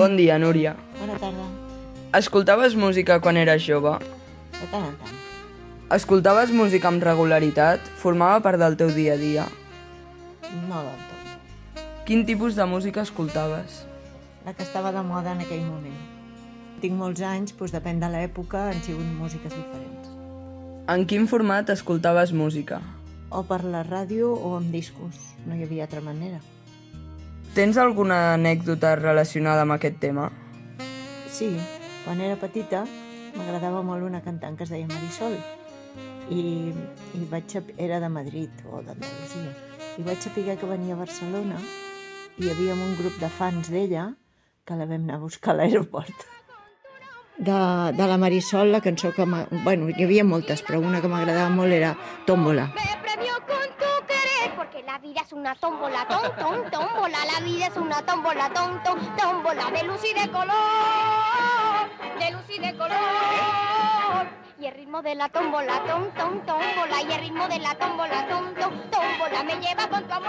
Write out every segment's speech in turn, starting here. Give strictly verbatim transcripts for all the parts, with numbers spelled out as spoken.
Bon dia, Núria. Bona tarda. Escoltaves música quan eres jove? De tant en tant. Escoltaves música amb regularitat? Formava part del teu dia a dia? No del tot. Quin tipus de música escoltaves? La que estava de moda en aquell moment. Tinc molts anys, doncs depèn de l'època, han sigut músiques diferents. En quin format escoltaves música? O per la ràdio o amb discos. No hi havia altra manera. Tens alguna anècdota relacionada amb aquest tema? Sí, quan era petita m'agradava molt una cantant que es deia Marisol i, i vaig sap... era de Madrid o d'Andalusia i vaig saber que venia a Barcelona i hi havia un grup de fans d'ella que la vam anar a buscar a l'aeroport. De, de la Marisol, la cançó que... Bueno, hi havia moltes, però una que m'agradava molt era Tómbola. Me premio con tu querer, porque la vida es una tómbola, tom, tom, tómbola, la vida es una tómbola, tom, tom, tómbola, de luz y de color, de luz y de color. Y el ritmo de la tómbola, tom, tom, tómbola, y el ritmo de la tómbola, tom, tom, tómbola, me lleva con tu amor,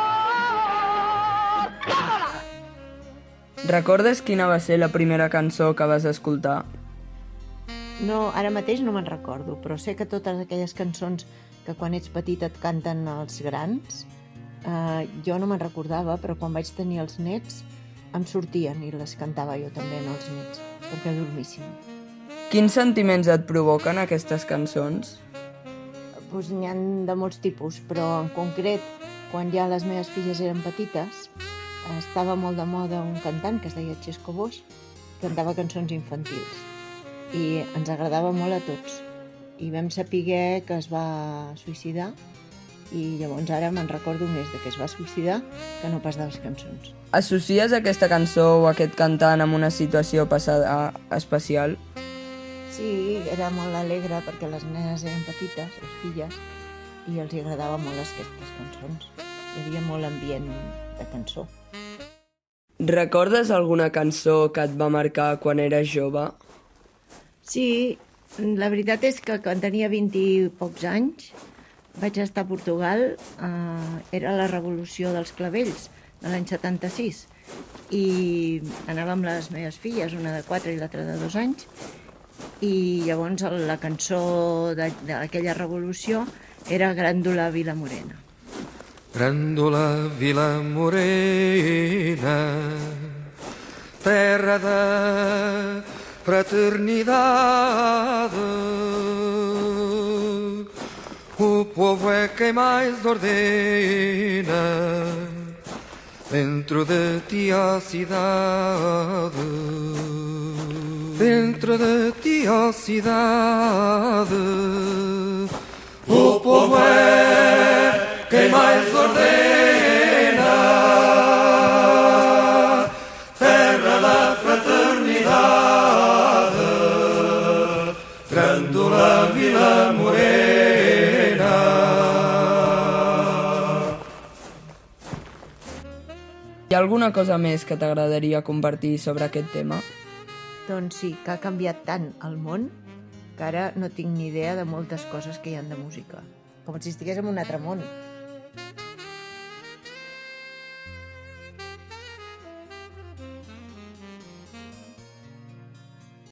tómbola. Recordes quina va ser la primera cançó que vas escoltar? No, ara mateix no me'n recordo, però sé que totes aquelles cançons que quan ets petit et canten els grans, eh, jo no me'n recordava, però quan vaig tenir els nets em sortien i les cantava jo també en els nets, perquè dormíssim. Quins sentiments et provoquen aquestes cançons? Doncs n'hi ha de molts tipus, però en concret, quan ja les meves filles eren petites, estava molt de moda un cantant que es deia Xesco Bosch, cantava cançons infantils i ens agradava molt a tots. I vam saber que es va suïcidar i llavors ara me'n recordo més de que es va suïcidar que no pas de les cançons. Associes aquesta cançó o aquest cantant amb una situació passada especial? Sí, era molt alegre perquè les nenes eren petites, les filles, i els agradava molt aquestes cançons. Hi havia molt ambient de cançó. Recordes alguna cançó que et va marcar quan eres jove? Sí, la veritat és que quan tenia vint i pocs anys vaig estar a Portugal, eh, era la revolució dels clavells de l'any setanta-sis i anava amb les meves filles, una de quatre i l'altra de dos anys, i llavors la cançó d'aquella revolució era Gràndola Vila Morena. Gràndola Vila Morena, terra de fraternidade, o povo é quem mais ordena dentro de ti a cidade, dentro de ti a cidade, o povo é quem mais ordena, terra da fraternidade, Gràndola Vila Morena. Hi ha alguna cosa més que t'agradaria compartir sobre aquest tema? Doncs sí, que ha canviat tant el món que ara no tinc ni idea de moltes coses que hi ha de música. Com si estigués en un altre món.